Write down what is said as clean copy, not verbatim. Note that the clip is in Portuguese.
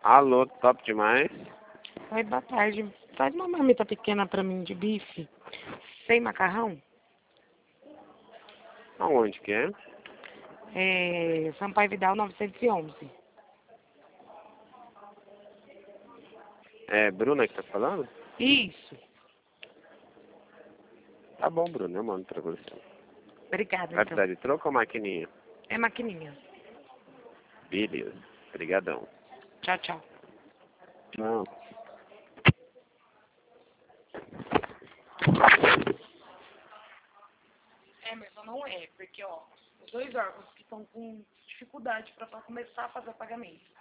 Alô, top demais. Oi, boa tarde. Faz uma marmita pequena pra mim de bife, sem macarrão. Aonde que é? Sampaio Vidal 911. É Bruna que tá falando? Isso. Tá bom, Bruna, eu mando pra você. Obrigada, Vai então. precisar de troco ou maquininha? É maquininha. Beleza. Obrigadão. Tchau, tchau. Não. Emerson, não é, porque, ó, os dois órgãos que estão com dificuldade para começar a fazer pagamento.